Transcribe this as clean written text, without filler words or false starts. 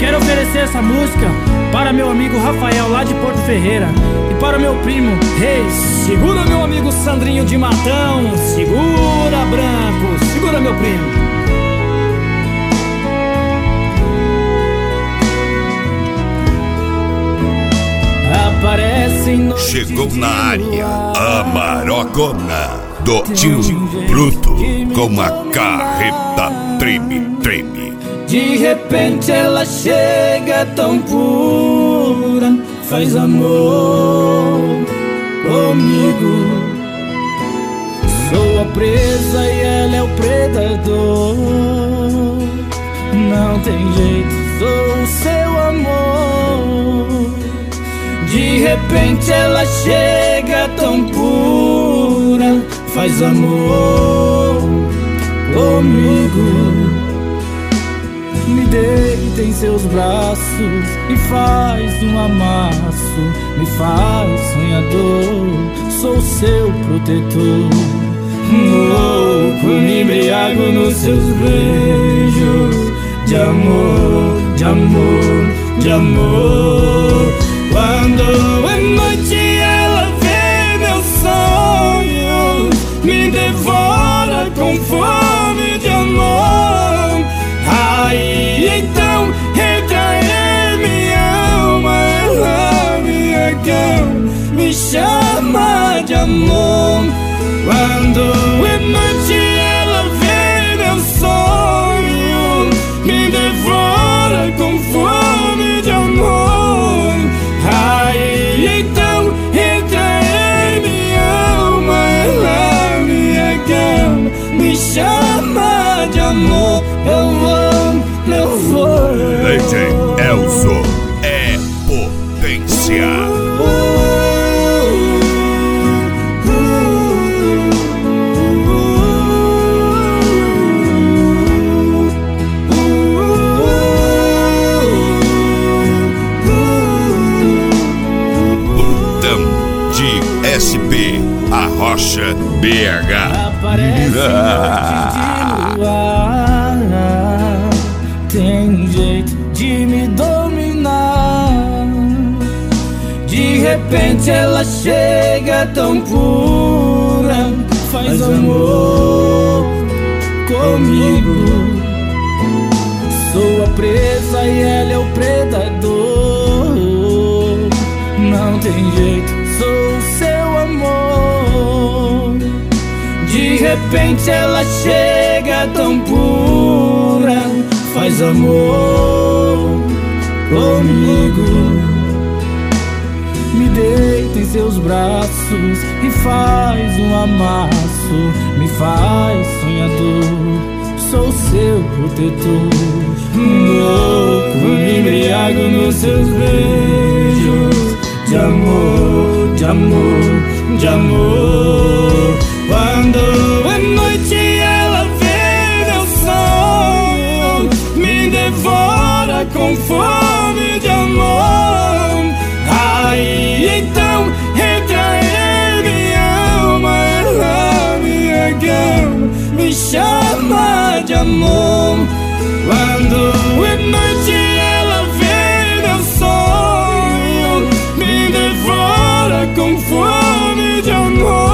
Quero oferecer essa música para meu amigo Rafael, lá de Porto Ferreira, e para meu primo Reis. Segura, meu amigo Sandrinho de Matão. Segura, Branco. Segura, meu primo. Chegou na área a marocona do tio Bruto com a carreta treme-treme. De repente ela chega tão pura, faz amor comigo. Sou a presa e ela é o predador. Não tem jeito, sou o seu amor. De repente ela chega tão pura, faz amor comigo. Me deita em seus braços e faz um amasso, me faz sonhador, sou seu protetor. Louco, me embriago nos seus beijos de amor, de amor, de amor. Quando é noite ela vê meus sonhos, me devora com fome de amor. Aí então entra em minha alma, ela me acalma, me chama de amor. Quando é noite ela vê meus sonhos, me devora com fome de amor. Aí então entra em minha alma, ela me acalma, me chama de amor. Eu vou. DJ Elzo é potência. SP, a Rocha BH. Aparece noite de luar, tem jeito de me dominar. De repente ela chega tão pura, faz amor comigo. Sou a presa e ela é o predador. Não tem jeito, sou seu amor. De repente ela chega tão pura, faz amor comigo. Me deita em seus braços e faz um amasso, me faz sonhador, sou seu protetor. Louco, me embriago nos seus beijos de amor, de amor, de amor. Quando é noite ela vê meus sonhos, me devora com fome de amor. Aí então entra em minha alma, ela me acalma, me chama de amor. Quando é noite ela vê meus sonhos, me devora com fome de amor.